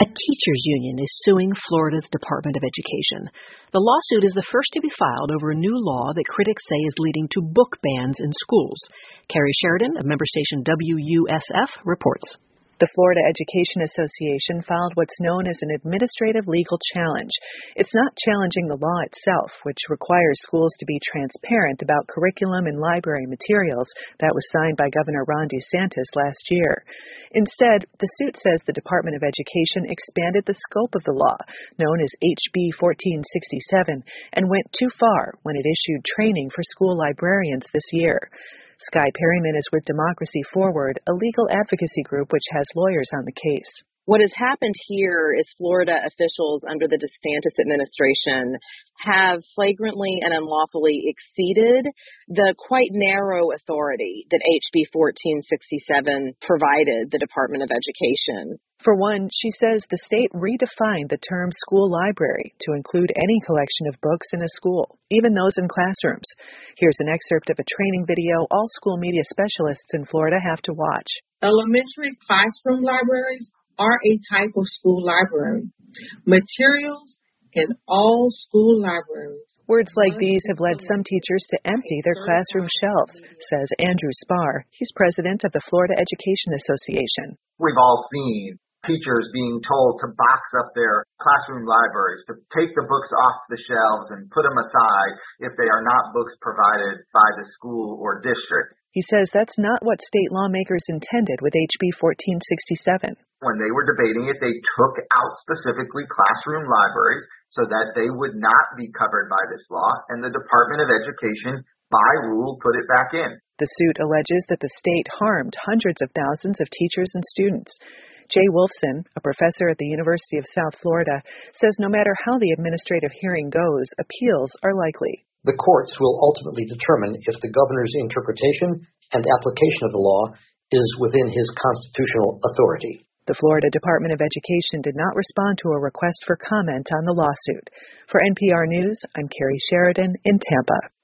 A teachers' union is suing Florida's Department of Education. The lawsuit is the first to be filed over a new law that critics say is leading to book bans in schools. Carrie Sheridan of member station WUSF reports. The Florida Education Association filed what's known as an administrative legal challenge. It's not challenging the law itself, which requires schools to be transparent about curriculum and library materials that was signed by Governor Ron DeSantis last year. Instead, the suit says the Department of Education expanded the scope of the law, known as HB 1467, and went too far when it issued training for school librarians this year. Sky Perryman is with Democracy Forward, a legal advocacy group which has lawyers on the case. What has happened here is Florida officials under the DeSantis administration have flagrantly and unlawfully exceeded the quite narrow authority that HB 1467 provided the Department of Education. For one, she says the state redefined the term school library to include any collection of books in a school, even those in classrooms. Here's an excerpt of a training video all school media specialists in Florida have to watch. Elementary classroom libraries are a type of school library. Materials in all school libraries. Words like these have led some teachers to empty their classroom shelves, says Andrew Spar. He's president of the Florida Education Association. We've all seen teachers being told to box up their classroom libraries, to take the books off the shelves and put them aside if they are not books provided by the school or district. He says that's not what state lawmakers intended with HB 1467. When they were debating it, they took out specifically classroom libraries so that they would not be covered by this law, and the Department of Education, by rule, put it back in. The suit alleges that the state harmed hundreds of thousands of teachers and students. Jay Wolfson, a professor at the University of South Florida, says no matter how the administrative hearing goes, appeals are likely. The courts will ultimately determine if the governor's interpretation and application of the law is within his constitutional authority. The Florida Department of Education did not respond to a request for comment on the lawsuit. For NPR News, I'm Carrie Sheridan in Tampa.